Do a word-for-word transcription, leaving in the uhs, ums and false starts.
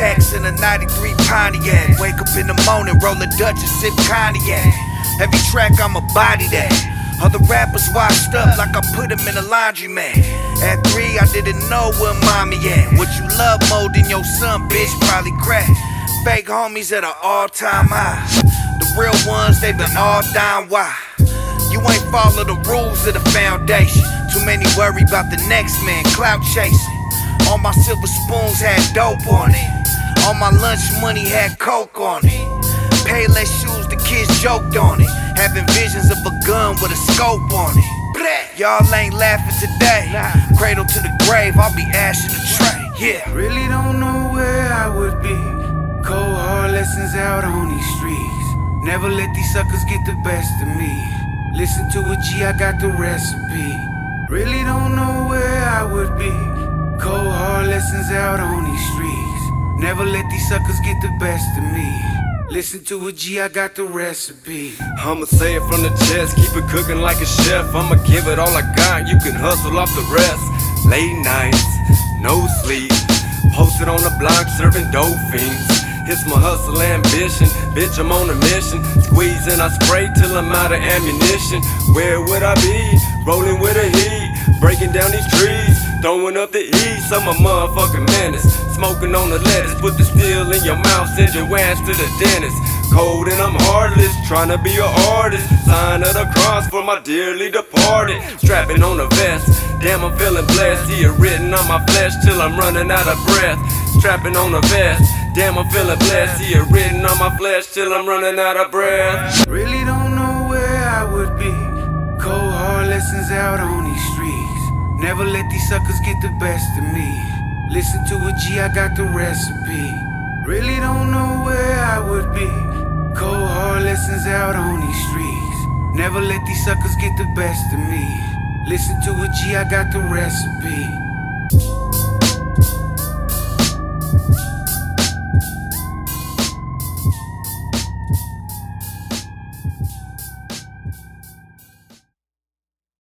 packs in a ninety-three Pontiac. Wake up in the morning, roll a Dutch and sip cognac. Every track I'ma body that. Other rappers washed up like I put them in a laundromat. At three, I didn't know where mommy at. What you love more than your son, bitch, probably crack. Fake homies at an all-time high. The real ones, they been all down. Why? You ain't follow the rules of the foundation. Too many worry about the next man, clout chasing. All my silver spoons had dope on it. All my lunch money had coke on it. Payless shoes, the kids joked on it. Having visions of a gun with a scope on it. Y'all ain't laughing today. Cradle to the grave, I'll be ash in the tray. Yeah. Really don't know where I would be. Cold hard lessons out on these streets. Never let these suckers get the best of me. Listen to a G, I got the recipe. Really don't know where I would be. Cold hard lessons out on these streets. Never let these suckers get the best of me. Listen to a G, I got the recipe. I'ma say it from the chest, keep it cooking like a chef. I'ma give it all I got, you can hustle off the rest. Late nights, no sleep, posted on the block serving dope fiends. It's my hustle ambition, bitch I'm on a mission. Squeeze and I spray till I'm out of ammunition. Where would I be? Rolling with a heat, breaking down these trees, throwing up the east. I'm a motherfucking menace, smoking on the lettuce. Put the steel in your mouth, send your ass to the dentist. Cold and I'm heartless, trying to be an artist. Sign of the cross for my dearly departed. Strapping on a vest, damn I'm feeling blessed. See it written on my flesh till I'm running out of breath. Strapping on a vest, damn I'm feeling blessed. See it written on my flesh till I'm running out of breath. Really don't know where I would be. Cold hard lessons out on these streets. Never let these suckers get the best of me. Listen to a G, I got the recipe. Really don't know where I would be. Cold hard lessons out on these streets. Never let these suckers get the best of me. Listen to a G, I got the recipe.